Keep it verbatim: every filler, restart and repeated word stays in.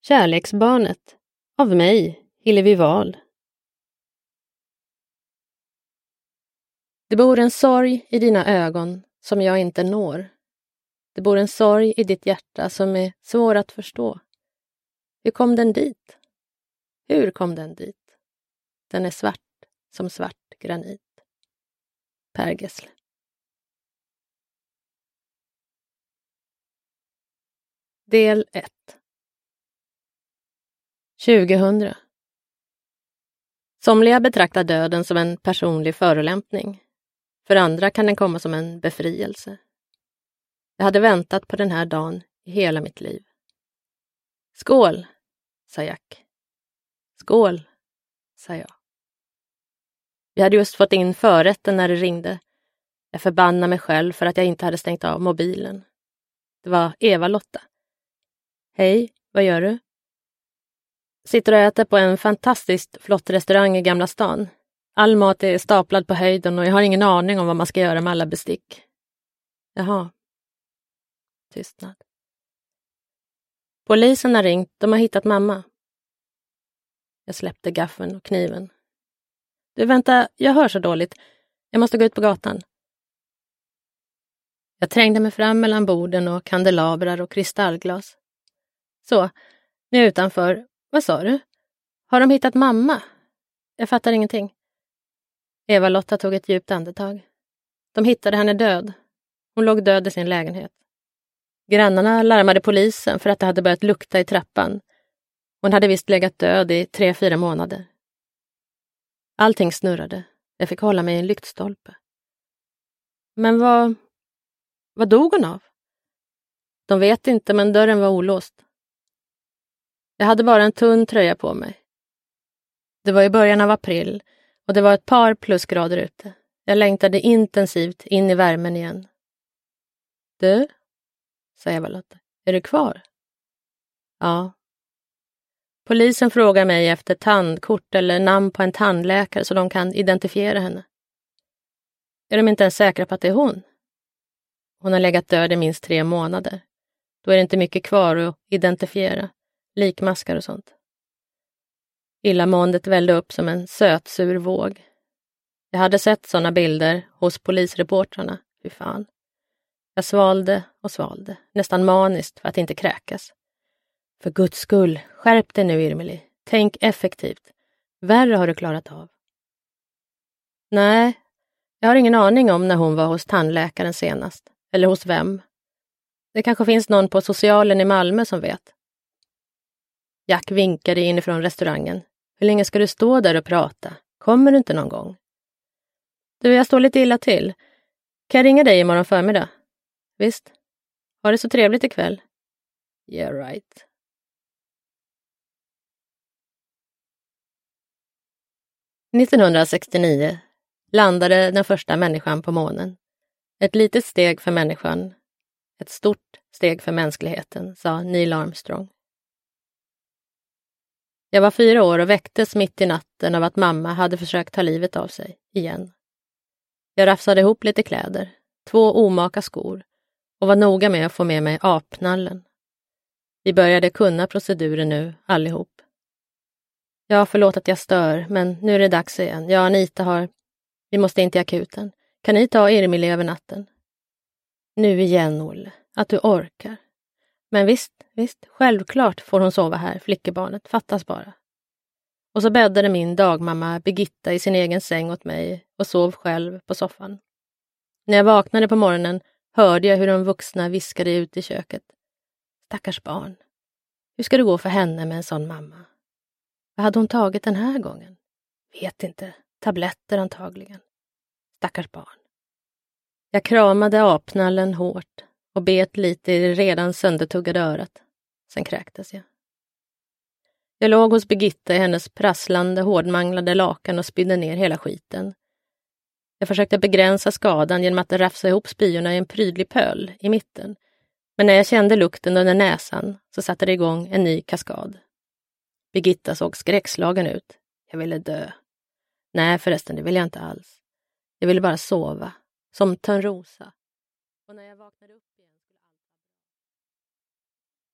Kärleksbarnet av mig, Hillevi Wahl. Det bor en sorg i dina ögon som jag inte når. Det bor en sorg i ditt hjärta som är svår att förstå. Hur kom den dit? Hur kom den dit? Den är svart som svart granit. Per Gessle. Del ett. tjugohundra. Somliga betraktar döden som en personlig förolämpning. För andra kan den komma som en befrielse. Jag hade väntat på den här dagen i hela mitt liv. Skål, sa Jack. Skål, sa jag. Vi hade just fått in förrätten när det ringde. Jag förbannade mig själv för att jag inte hade stängt av mobilen. Det var Eva-Lotta. Hej, vad gör du? Sitter och äter på en fantastiskt flott restaurang i Gamla stan. All mat är staplad på höjden och jag har ingen aning om vad man ska göra med alla bestick. Jaha. Tystnad. Polisen har ringt, de har hittat mamma. Jag släppte gaffeln och kniven. Du, vänta, jag hör så dåligt. Jag måste gå ut på gatan. Jag trängde mig fram mellan borden och kandelabrar och kristallglas. Så, nu är jag utanför. Vad sa du? Har de hittat mamma? Jag fattar ingenting. Eva-Lotta tog ett djupt andetag. De hittade henne död. Hon låg död i sin lägenhet. Grannarna larmade polisen för att det hade börjat lukta i trappan. Hon hade visst legat död i tre, fyra månader. Allting snurrade. Jag fick hålla mig i en lyktstolpe. Men vad... Vad dog hon av? De vet inte, men dörren var olåst. Jag hade bara en tunn tröja på mig. Det var i början av april och det var ett par plusgrader ute. Jag längtade intensivt in i värmen igen. Du, sa Eva-Lotta, är du kvar? Ja. Polisen frågar mig efter tandkort eller namn på en tandläkare så de kan identifiera henne. Är de inte ens säkra på att det är hon? Hon har legat död i minst tre månader. Då är det inte mycket kvar att identifiera. Likmaskar och sånt. Illamåendet vällde upp som en sötsur våg. Jag hade sett såna bilder hos polisreportrarna. Hur fan. Jag svalde och svalde. Nästan maniskt för att inte kräkas. För Guds skull, skärp dig nu, Irmeli. Tänk effektivt. Värre har du klarat av. Nej, jag har ingen aning om när hon var hos tandläkaren senast. Eller hos vem. Det kanske finns någon på socialen i Malmö som vet. Jack vinkade inifrån restaurangen. Hur länge ska du stå där och prata? Kommer du inte någon gång? Du, jag står lite illa till. Kan jag ringa dig imorgon förmiddag? Visst. Ha det så trevligt ikväll. Yeah, right. nittonhundrasextionio landade den första människan på månen. Ett litet steg för människan. Ett stort steg för mänskligheten, sa Neil Armstrong. Jag var fyra år och väcktes mitt i natten av att mamma hade försökt ta livet av sig, igen. Jag rafsade ihop lite kläder, två omaka skor och var noga med att få med mig apnallen. Vi började kunna proceduren nu, allihop. Ja, förlåt att jag stör, men nu är det dags igen. Jag och Anita har... Vi måste in till akuten. Kan ni ta Irmeli över natten? Nu igen, Olle. Att du orkar. Men visst, visst, självklart får hon sova här, flickebarnet, fattas bara. Och så bäddade min dagmamma Birgitta i sin egen säng åt mig och sov själv på soffan. När jag vaknade på morgonen hörde jag hur de vuxna viskade ut i köket. Stackars barn. Hur ska det gå för henne med en sån mamma? Vad hade hon tagit den här gången? Vet inte. Tabletter antagligen. Stackars barn. Jag kramade apnallen hårt och bet lite i det redan söndertuggade örat. Sen kräktes jag. Jag låg hos Birgitta i hennes prasslande, hårdmanglade lakan och spydde ner hela skiten. Jag försökte begränsa skadan genom att rafsa ihop spyorna i en prydlig pöl i mitten. Men när jag kände lukten under näsan så satte det igång en ny kaskad. Birgitta såg skräckslagen ut. Jag ville dö. Nej, förresten, det ville jag inte alls. Jag ville bara sova. Som Törnrosa. Och när jag vaknade upp